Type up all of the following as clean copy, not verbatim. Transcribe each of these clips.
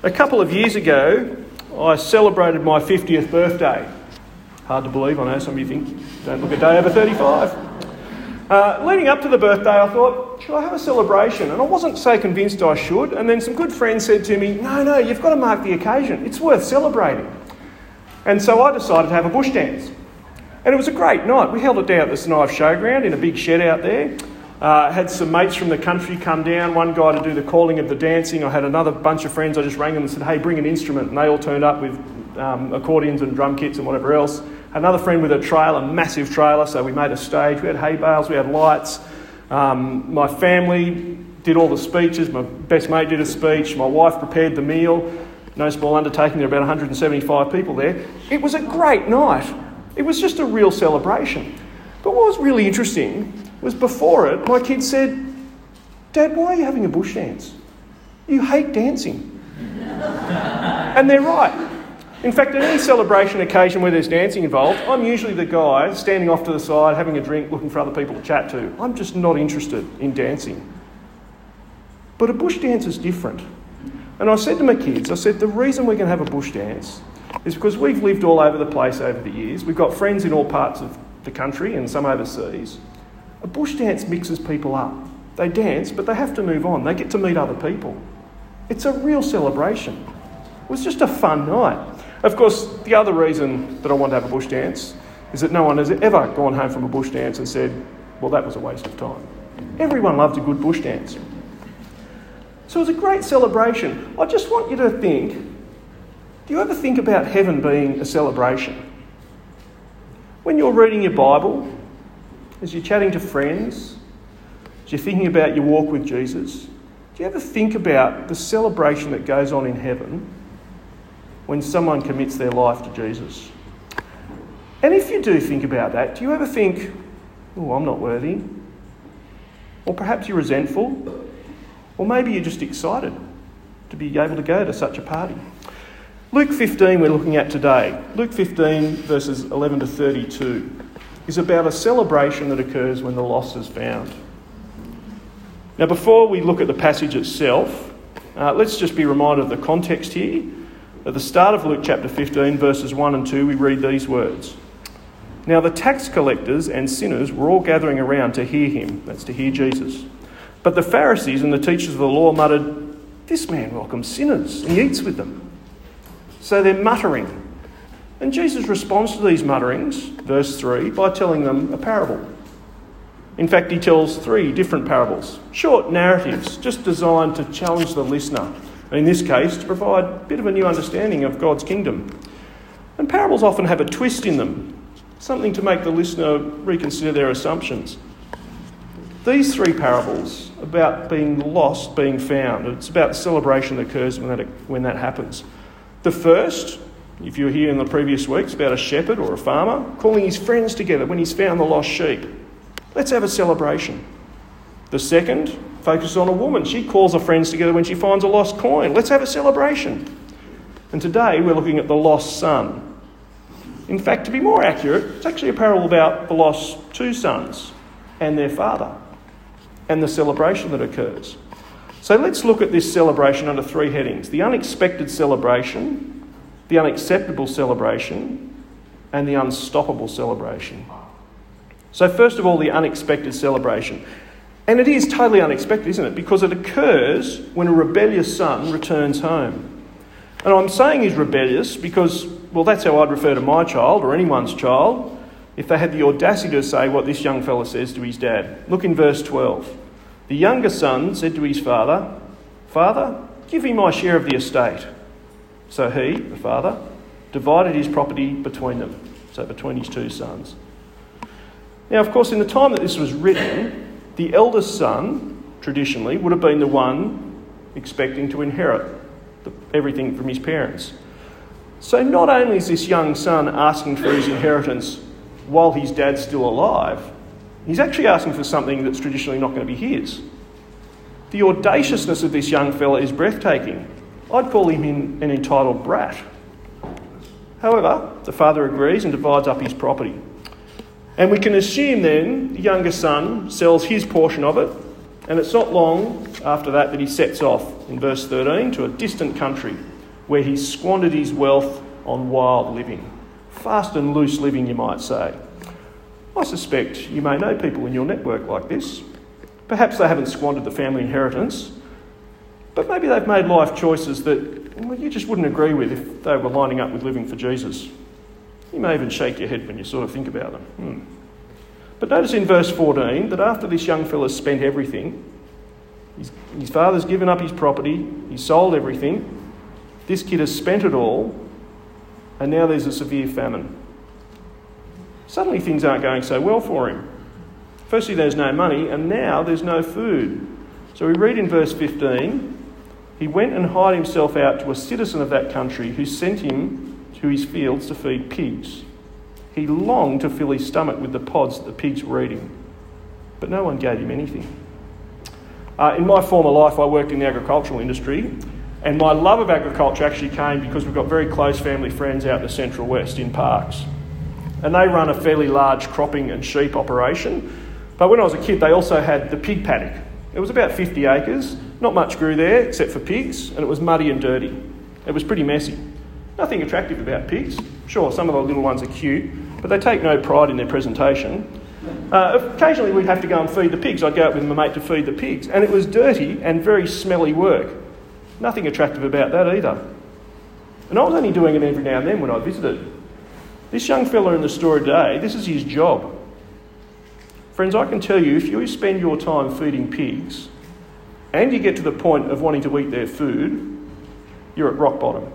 A couple of years ago, I celebrated my 50th birthday. Hard to believe, I know some of you think, don't look a day over 35. Leading up to the birthday, I thought, should I have a celebration? And I wasn't so convinced I should. And then some good friends said to me, no, you've got to mark the occasion. It's worth celebrating. And so I decided to have a bush dance. And it was a great night. We held it down at the St Ives Showground in a big shed out there. Had some mates from the country come down, one guy to do the calling of the dancing. I had another bunch of friends. I just rang them and said, hey, bring an instrument. And they all turned up with accordions and drum kits and whatever else. Another friend with a trailer, a massive trailer, so we made a stage. We had hay bales, we had lights. My family did all the speeches. My best mate did a speech. My wife prepared the meal. No small undertaking, there were about 175 people there. It was a great night. It was just a real celebration. But what was really interesting was before it, my kids said, Dad, why are you having a bush dance? You hate dancing. And they're right. In fact, at any celebration occasion where there's dancing involved, I'm usually the guy standing off to the side, having a drink, looking for other people to chat to. I'm just not interested in dancing. But a bush dance is different. And I said to my kids, the reason we're going to have a bush dance is because we've lived all over the place over the years. We've got friends in all parts of the country and some overseas. A bush dance mixes people up. They dance, but they have to move on. They get to meet other people. It's a real celebration. It was just a fun night. Of course, the other reason that I want to have a bush dance is that no one has ever gone home from a bush dance and said, well, that was a waste of time. Everyone loves a good bush dance. So it was a great celebration. I just want you to think, do you ever think about heaven being a celebration? When you're reading your Bible, as you're chatting to friends, as you're thinking about your walk with Jesus, do you ever think about the celebration that goes on in heaven when someone commits their life to Jesus? And if you do think about that, do you ever think, oh, I'm not worthy? Or perhaps you're resentful? Or maybe you're just excited to be able to go to such a party. Luke 15 we're looking at today. Luke 15 verses 11 to 32 is about a celebration that occurs when the lost is found. Now before we look at the passage itself, let's just be reminded of the context here. At the start of Luke chapter 15 verses 1 and 2 we read these words. Now the tax collectors and sinners were all gathering around to hear him, that's to hear Jesus. But the Pharisees and the teachers of the law muttered, this man welcomes sinners and he eats with them. So they're muttering. And Jesus responds to these mutterings, verse 3, by telling them a parable. In fact, he tells 3 different parables, short narratives, just designed to challenge the listener. And in this case, to provide a bit of a new understanding of God's kingdom. And parables often have a twist in them, something to make the listener reconsider their assumptions. These 3 parables about being lost, being found. It's about the celebration that occurs when that happens. The first, if you were here in the previous week, it's about a shepherd or a farmer calling his friends together when he's found the lost sheep. Let's have a celebration. The second focuses on a woman. She calls her friends together when she finds a lost coin. Let's have a celebration. And today we're looking at the lost son. In fact, to be more accurate, it's actually a parable about the lost 2 sons and their father, and the celebration that occurs. So let's look at this celebration under 3 headings. The unexpected celebration, the unacceptable celebration, and the unstoppable celebration. So first of all, the unexpected celebration. And it is totally unexpected, isn't it? Because it occurs when a rebellious son returns home. And I'm saying he's rebellious because, well, that's how I'd refer to my child or anyone's child if they had the audacity to say what this young fella says to his dad. Look in verse 12. The younger son said to his father, Father, give me my share of the estate. So he, the father, divided his property between them, so between his 2 sons. Now, of course, in the time that this was written, the eldest son, traditionally, would have been the one expecting to inherit everything from his parents. So not only is this young son asking for his inheritance while his dad's still alive, he's actually asking for something that's traditionally not going to be his. The audaciousness of this young fella is breathtaking. I'd call him an entitled brat. However, the father agrees and divides up his property. And we can assume then the younger son sells his portion of it, and it's not long after that he sets off, in verse 13, to a distant country. where he squandered his wealth on wild living. Fast and loose living, you might say. I suspect you may know people in your network like this. Perhaps they haven't squandered the family inheritance, but maybe they've made life choices that you just wouldn't agree with if they were lining up with living for Jesus. You may even shake your head when you sort of think about them. But notice in verse 14 that after this young fella's spent everything, his father's given up his property, he's sold everything, this kid has spent it all, and now there's a severe famine. Suddenly things aren't going so well for him. Firstly, there's no money, and now there's no food. So we read in verse 15, he went and hired himself out to a citizen of that country who sent him to his fields to feed pigs. He longed to fill his stomach with the pods that the pigs were eating, but no one gave him anything. In my former life, I worked in the agricultural industry, and my love of agriculture actually came because we've got very close family friends out in the Central West in Parkes. And they run a fairly large cropping and sheep operation. But when I was a kid, they also had the pig paddock. It was about 50 acres. Not much grew there except for pigs, and it was muddy and dirty. It was pretty messy. Nothing attractive about pigs. Sure, some of the little ones are cute, but they take no pride in their presentation. Occasionally we'd have to go and feed the pigs. I'd go out with my mate to feed the pigs, and it was dirty and very smelly work. Nothing attractive about that either. And I was only doing it every now and then when I visited. This young fella in the story today, this is his job. Friends, I can tell you, if you spend your time feeding pigs and you get to the point of wanting to eat their food, you're at rock bottom.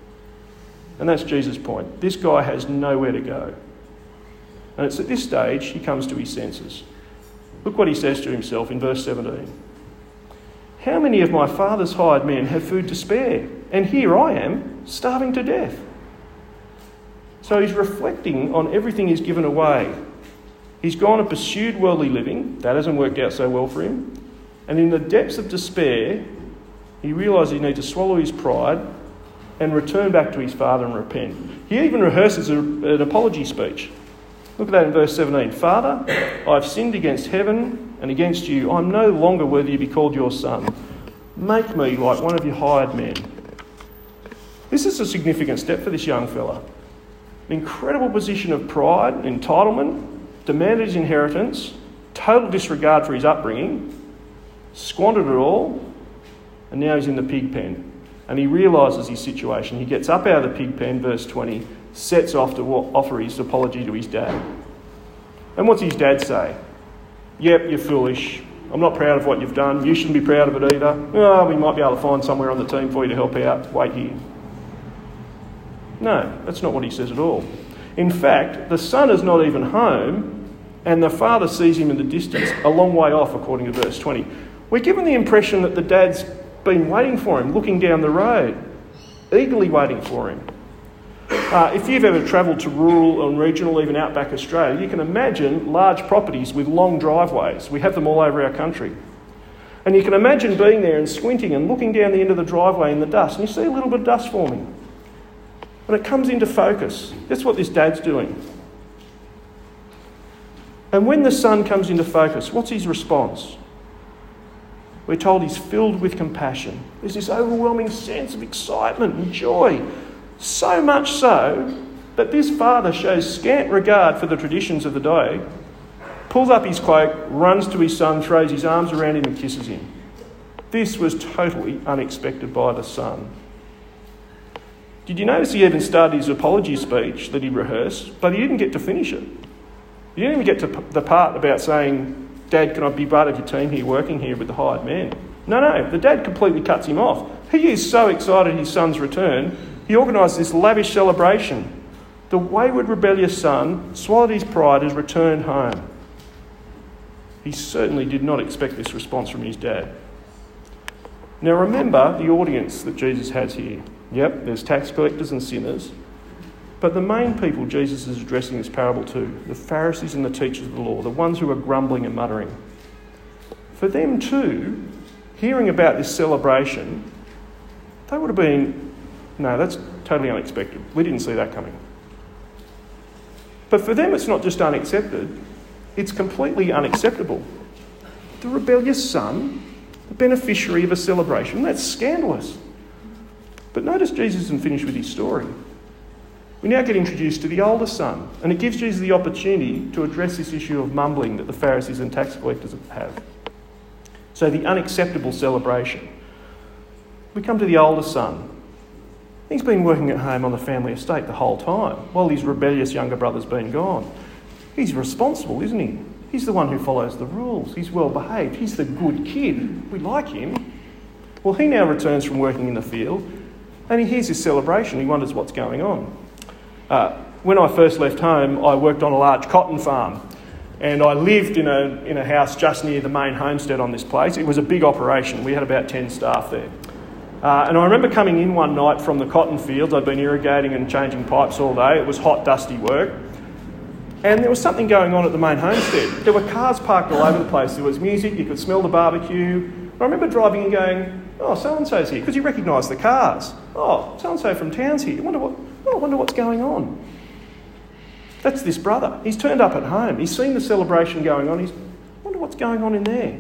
And that's Jesus' point. This guy has nowhere to go. And it's at this stage he comes to his senses. Look what he says to himself in verse 17. How many of my father's hired men have food to spare? And here I am, starving to death. So he's reflecting on everything he's given away. He's gone and pursued worldly living. That hasn't worked out so well for him. And in the depths of despair, he realises he needs to swallow his pride and return back to his father and repent. He even rehearses an apology speech. Look at that in verse 17. Father, I've sinned against heaven and against you. I'm no longer worthy to be called your son. Make me like one of your hired men. This is a significant step for this young fella. An incredible position of pride, entitlement, demanded his inheritance, total disregard for his upbringing, squandered it all, and now he's in the pig pen. And he realises his situation. He gets up out of the pig pen, verse 20, sets off to offer his apology to his dad. And what's his dad say? Yep, you're foolish. I'm not proud of what you've done. You shouldn't be proud of it either. Oh, we might be able to find somewhere on the team for you to help out. Wait here. No, that's not what he says at all. In fact, the son is not even home, and the father sees him in the distance, a long way off, according to verse 20. We're given the impression that the dad's been waiting for him, looking down the road, eagerly waiting for him. If you've ever travelled to rural and regional, even outback Australia, you can imagine large properties with long driveways. We have them all over our country. And you can imagine being there and squinting and looking down the end of the driveway in the dust, and you see a little bit of dust forming. And it comes into focus. That's what this dad's doing. And when the son comes into focus, what's his response? We're told he's filled with compassion. There's this overwhelming sense of excitement and joy. So much so that this father shows scant regard for the traditions of the day, pulls up his cloak, runs to his son, throws his arms around him and kisses him. This was totally unexpected by the son. Did you notice he even started his apology speech that he rehearsed, but he didn't get to finish it? He didn't even get to the part about saying, Dad, can I be part of your team here, working here with the hired man? No, the dad completely cuts him off. He is so excited his son's return, he organised this lavish celebration. The wayward, rebellious son swallowed his pride and returned home. He certainly did not expect this response from his dad. Now remember the audience that Jesus has here. Yep, there's tax collectors and sinners. But the main people Jesus is addressing this parable to, the Pharisees and the teachers of the law, the ones who are grumbling and muttering. For them too, hearing about this celebration, they would have been, no, that's totally unexpected. We didn't see that coming. But for them it's not just unaccepted, it's completely unacceptable. The rebellious son, the beneficiary of a celebration, that's scandalous. But notice Jesus isn't finished with his story. We now get introduced to the older son, and it gives Jesus the opportunity to address this issue of mumbling that the Pharisees and tax collectors have. So the unacceptable celebration. We come to the older son. He's been working at home on the family estate the whole time, while his rebellious younger brother's been gone. He's responsible, isn't he? He's the one who follows the rules. He's well behaved. He's the good kid. We like him. Well, he now returns from working in the field, and he hears this celebration. He wonders what's going on. When I first left home, I worked on a large cotton farm, and I lived in a house just near the main homestead on this place. It was a big operation. We had about 10 staff there. And I remember coming in one night from the cotton fields. I'd been irrigating and changing pipes all day. It was hot, dusty work. And there was something going on at the main homestead. There were cars parked all over the place. There was music. You could smell the barbecue. I remember driving and going, oh, so-and-so's here, because you recognised the cars. Oh, so-and-so from town's here. I wonder what's going on. That's this brother. He's turned up at home. He's seen the celebration going on. I wonder what's going on in there.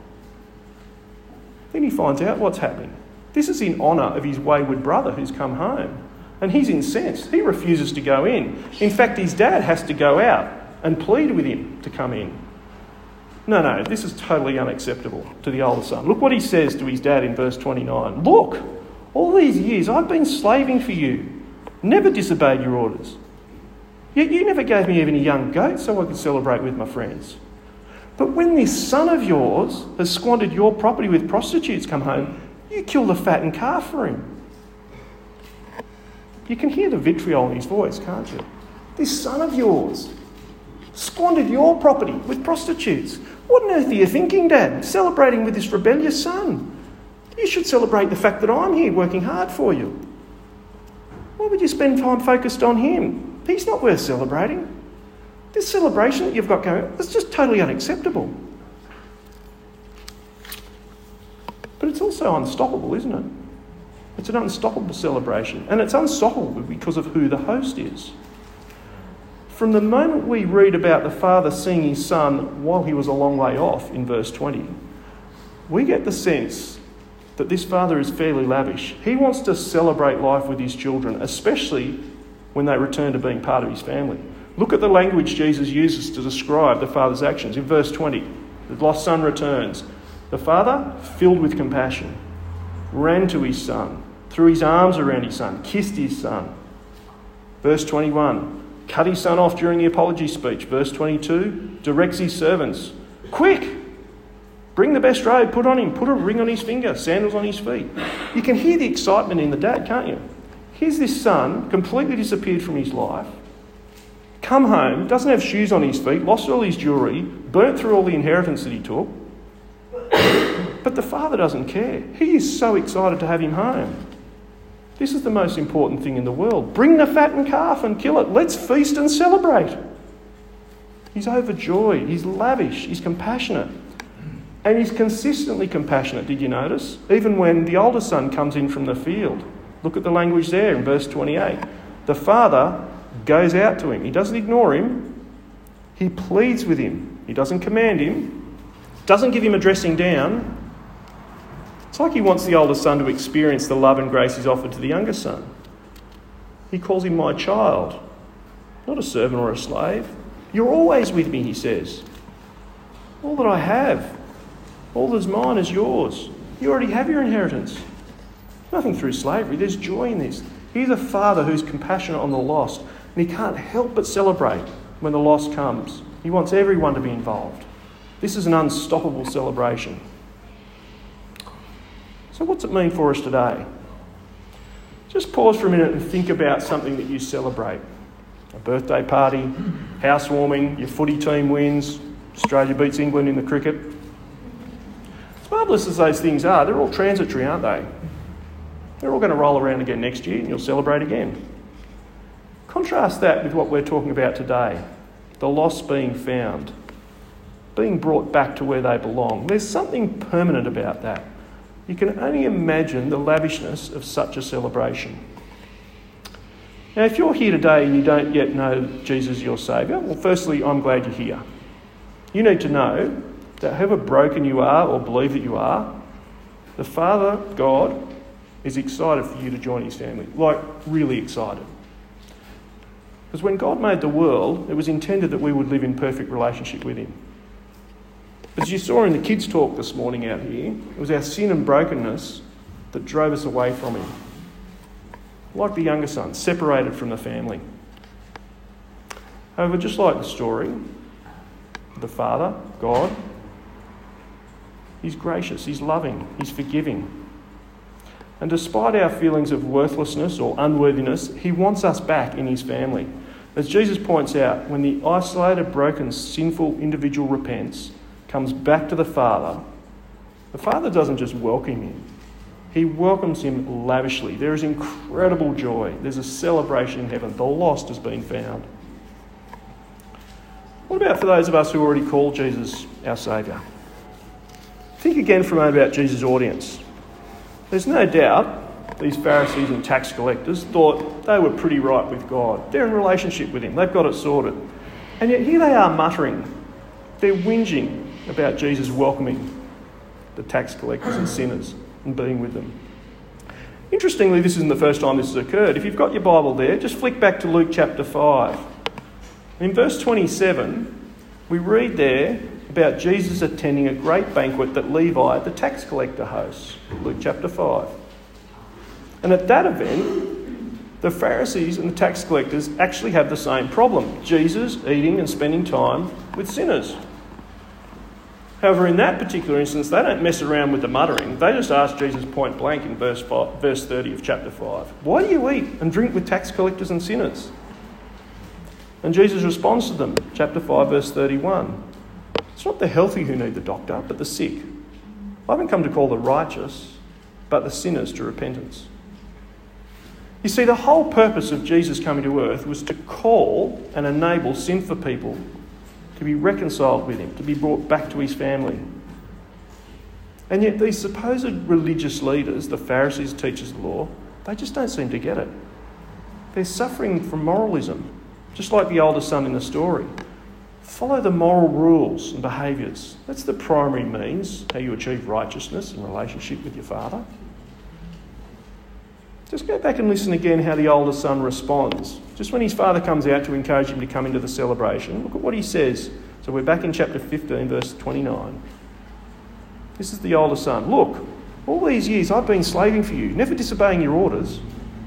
Then he finds out what's happening. This is in honour of his wayward brother who's come home. And he's incensed. He refuses to go in. In fact, his dad has to go out and plead with him to come in. No, this is totally unacceptable to the older son. Look what he says to his dad in verse 29. Look, all these years I've been slaving for you, never disobeyed your orders. Yet you never gave me even a young goat so I could celebrate with my friends. But when this son of yours has squandered your property with prostitutes come home, you killed a fattened calf for him. You can hear the vitriol in his voice, can't you? This son of yours squandered your property with prostitutes. What on earth are you thinking, Dad? Celebrating with this rebellious son? You should celebrate the fact that I'm here working hard for you. Why would you spend time focused on him? He's not worth celebrating. This celebration that you've got going, it's just totally unacceptable. But it's also unstoppable, isn't it? It's an unstoppable celebration. And it's unstoppable because of who the host is. From the moment we read about the father seeing his son while he was a long way off in verse 20, we get the sense that this father is fairly lavish. He wants to celebrate life with his children, especially when they return to being part of his family. Look at the language Jesus uses to describe the father's actions. In verse 20, the lost son returns. The father, filled with compassion, ran to his son, threw his arms around his son, kissed his son. Verse 21, cut his son off during the apology speech. Verse 22, directs his servants, quick, bring the best robe, put on him, put a ring on his finger, sandals on his feet. You can hear the excitement in the dad, can't you? Here's this son, completely disappeared from his life, come home, doesn't have shoes on his feet, lost all his jewellery, burnt through all the inheritance that he took. But the father doesn't care. He is so excited to have him home. This is the most important thing in the world. Bring the fattened calf and kill it. Let's feast and celebrate. He's overjoyed. He's lavish. He's compassionate. And he's consistently compassionate, did you notice? Even when the older son comes in from the field. Look at the language there in verse 28. The father goes out to him. He doesn't ignore him. He pleads with him. He doesn't command him. Doesn't give him a dressing down. It's like he wants the older son to experience the love and grace he's offered to the younger son. He calls him my child, not a servant or a slave. You're always with me, he says. All that I have, all that's mine is yours. You already have your inheritance. Nothing through slavery. There's joy in this. He's a father who's compassionate on the lost, and he can't help but celebrate when the loss comes. He wants everyone to be involved. This is an unstoppable celebration. So what's it mean for us today? Just pause for a minute and think about something that you celebrate. A birthday party, housewarming, your footy team wins, Australia beats England in the cricket. As marvellous as those things are, they're all transitory, aren't they? They're all going to roll around again next year and you'll celebrate again. Contrast that with what we're talking about today. The lost being found, being brought back to where they belong. There's something permanent about that. You can only imagine the lavishness of such a celebration. Now, if you're here today and you don't yet know Jesus your Saviour, well, firstly, I'm glad you're here. You need to know that however broken you are or believe that you are, the Father, God, is excited for you to join his family. Like, really excited. Because when God made the world, it was intended that we would live in perfect relationship with him. As you saw in the kids' talk this morning out here, it was our sin and brokenness that drove us away from him. Like the younger son, separated from the family. However, just like the story, the Father, God, he's gracious, he's loving, he's forgiving. And despite our feelings of worthlessness or unworthiness, he wants us back in his family. As Jesus points out, when the isolated, broken, sinful individual repents, comes back to the Father doesn't just welcome him. He welcomes him lavishly. There is incredible joy. There's a celebration in heaven. The lost has been found. What about for those of us who already call Jesus our Saviour? Think again for a moment about Jesus' audience. There's no doubt these Pharisees and tax collectors thought they were pretty right with God. They're in relationship with him. They've got it sorted. And yet here they are muttering. They're whinging about Jesus welcoming the tax collectors and sinners and being with them. Interestingly, this isn't the first time this has occurred. If you've got your Bible there, just flick back to Luke chapter 5. In verse 27, we read there about Jesus attending a great banquet that Levi, the tax collector, hosts. Luke chapter 5. And at that event, the Pharisees and the tax collectors actually have the same problem. Jesus eating and spending time with sinners. However, in that particular instance, they don't mess around with the muttering. They just ask Jesus point blank in verse 30 of chapter 5. Why do you eat and drink with tax collectors and sinners? And Jesus responds to them, chapter 5, verse 31. It's not the healthy who need the doctor, but the sick. I haven't come to call the righteous, but the sinners to repentance. You see, the whole purpose of Jesus coming to earth was to call and enable sinful people to be reconciled with him, to be brought back to his family. And yet these supposed religious leaders, the Pharisees, teachers of the law, they just don't seem to get it. They're suffering from moralism, just like the older son in the story. Follow the moral rules and behaviours. That's the primary means how you achieve righteousness and relationship with your Father. Just go back and listen again how the older son responds. Just when his father comes out to encourage him to come into the celebration, look at what he says. So we're back in chapter 15, verse 29. This is the older son. Look, all these years I've been slaving for you, never disobeying your orders.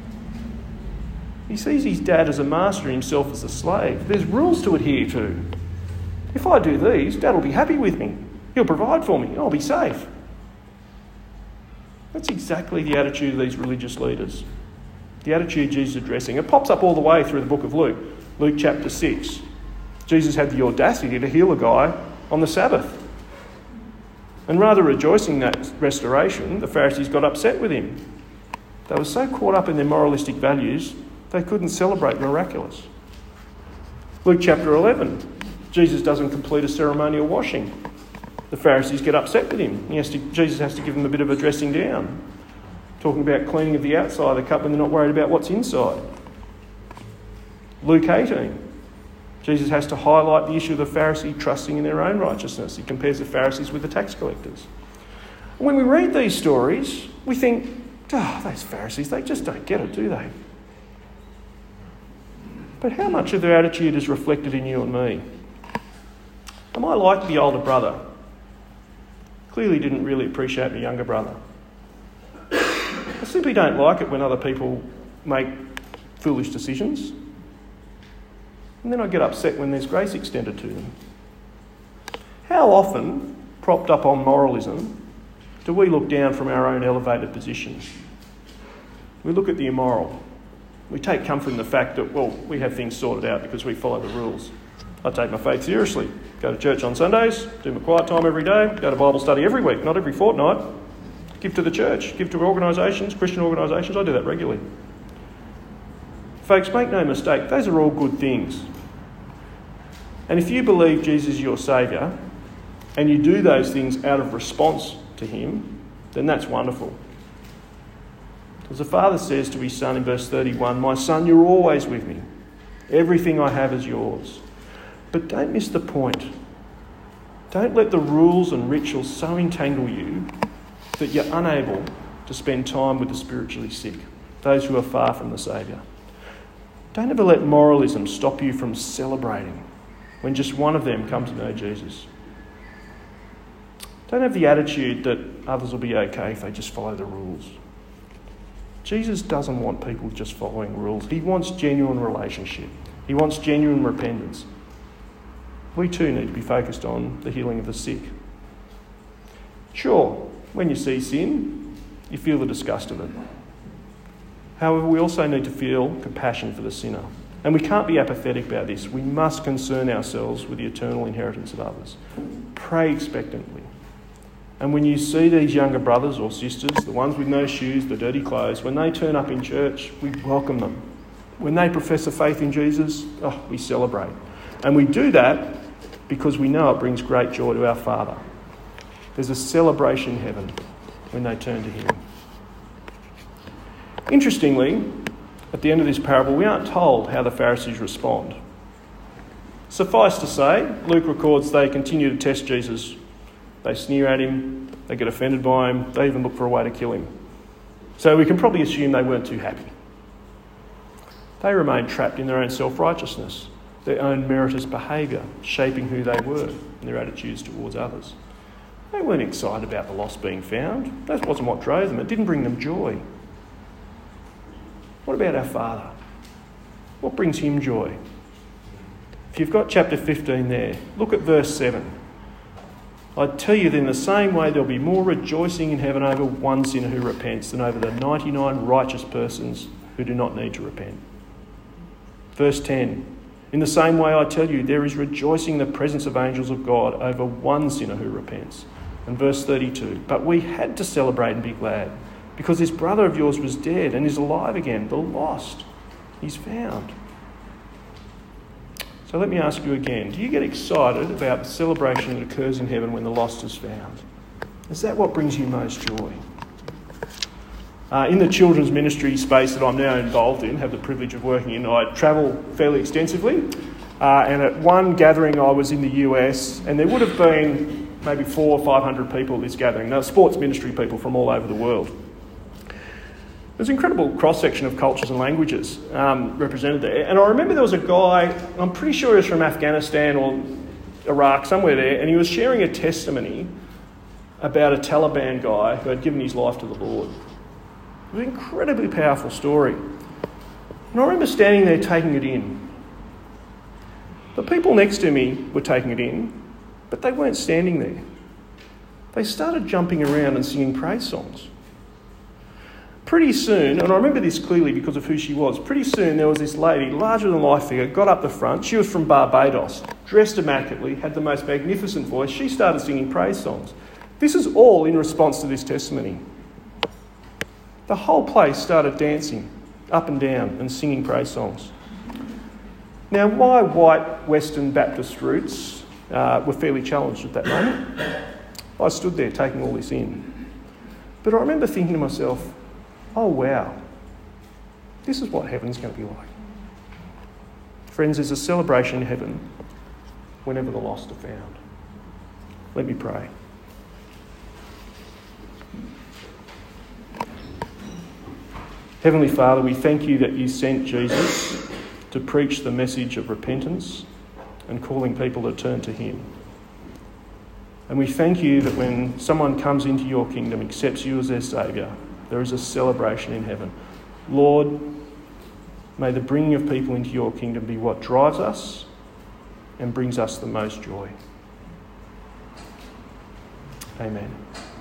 He sees his dad as a master and himself as a slave. There's rules to adhere to. If I do these, Dad will be happy with me. He'll provide for me and I'll be safe. That's exactly the attitude of these religious leaders. The attitude Jesus is addressing. It pops up all the way through the book of Luke. Luke chapter 6. Jesus had the audacity to heal a guy on the Sabbath. And rather rejoicing that restoration, the Pharisees got upset with him. They were so caught up in their moralistic values, they couldn't celebrate the miraculous. Luke chapter 11. Jesus doesn't complete a ceremonial washing. The Pharisees get upset with him. Jesus has to give them a bit of a dressing down, talking about cleaning of the outside of the cup when they're not worried about what's inside. Luke 18. Jesus has to highlight the issue of the Pharisee trusting in their own righteousness. He compares the Pharisees with the tax collectors. When we read these stories, we think, those Pharisees, they just don't get it, do they? But how much of their attitude is reflected in you and me? Am I like the older brother? Clearly didn't really appreciate my younger brother. I simply don't like it when other people make foolish decisions. And then I get upset when there's grace extended to them. How often, propped up on moralism, do we look down from our own elevated positions? We look at the immoral. We take comfort in the fact that, we have things sorted out because we follow the rules. I take my faith seriously. Go to church on Sundays, do my quiet time every day, go to Bible study every week, not every fortnight. Give to the church, give to organisations, Christian organisations. I do that regularly. Folks, make no mistake, those are all good things. And if you believe Jesus is your Saviour and you do those things out of response to him, then that's wonderful. As the Father says to his Son in verse 31, "My Son, you're always with me. Everything I have is yours." But don't miss the point. Don't let the rules and rituals so entangle you that you're unable to spend time with the spiritually sick, those who are far from the Saviour. Don't ever let moralism stop you from celebrating when just one of them come to know Jesus. Don't have the attitude that others will be okay if they just follow the rules. Jesus doesn't want people just following rules. He wants genuine relationship. He wants genuine repentance. We too need to be focused on the healing of the sick. Sure, when you see sin, you feel the disgust of it. However, we also need to feel compassion for the sinner. And we can't be apathetic about this. We must concern ourselves with the eternal inheritance of others. Pray expectantly. And when you see these younger brothers or sisters, the ones with no shoes, the dirty clothes, when they turn up in church, we welcome them. When they profess a faith in Jesus, we celebrate. And we do that because we know it brings great joy to our Father. There's a celebration in heaven when they turn to him. Interestingly, at the end of this parable, we aren't told how the Pharisees respond. Suffice to say, Luke records they continue to test Jesus. They sneer at him, they get offended by him, they even look for a way to kill him. So we can probably assume they weren't too happy. They remained trapped in their own self-righteousness, their own meritorious behaviour, shaping who they were and their attitudes towards others. They weren't excited about the lost being found. That wasn't what drove them. It didn't bring them joy. What about our Father? What brings him joy? If you've got chapter 15 there, look at verse 7. I tell you that in the same way there'll be more rejoicing in heaven over one sinner who repents than over the 99 righteous persons who do not need to repent. Verse 10. In the same way I tell you, there is rejoicing in the presence of angels of God over one sinner who repents. And verse 32. But we had to celebrate and be glad, because this brother of yours was dead and is alive again, the lost. He's found. So let me ask you again, do you get excited about the celebration that occurs in heaven when the lost is found? Is that what brings you most joy? In the children's ministry space that I'm now involved in, have the privilege of working in, I travel fairly extensively. And at one gathering I was in the US, and there would have been maybe 400 or 500 people at this gathering. Now, sports ministry people from all over the world. There's an incredible cross-section of cultures and languages represented there. And I remember there was a guy, I'm pretty sure he was from Afghanistan or Iraq, somewhere there, and he was sharing a testimony about a Taliban guy who had given his life to the Lord. It was an incredibly powerful story. And I remember standing there taking it in. The people next to me were taking it in, but they weren't standing there. They started jumping around and singing praise songs. Pretty soon, and I remember this clearly because of who she was, pretty soon there was this lady, larger than life figure, got up the front. She was from Barbados, dressed immaculately, had the most magnificent voice. She started singing praise songs. This is all in response to this testimony. The whole place started dancing up and down and singing praise songs. Now, my white Western Baptist roots were fairly challenged at that moment. I stood there taking all this in. But I remember thinking to myself, oh wow, this is what heaven's going to be like. Friends, there's a celebration in heaven whenever the lost are found. Let me pray. Heavenly Father, we thank you that you sent Jesus to preach the message of repentance and calling people to turn to him. And we thank you that when someone comes into your kingdom, accepts you as their Saviour, there is a celebration in heaven. Lord, may the bringing of people into your kingdom be what drives us and brings us the most joy. Amen.